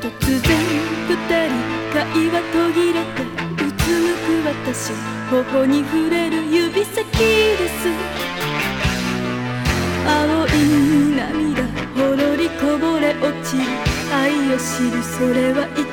突然二人会話途切れてうつむく私、頬に触れる指先です。青い涙ほろりこぼれ落ちる愛を知る、それは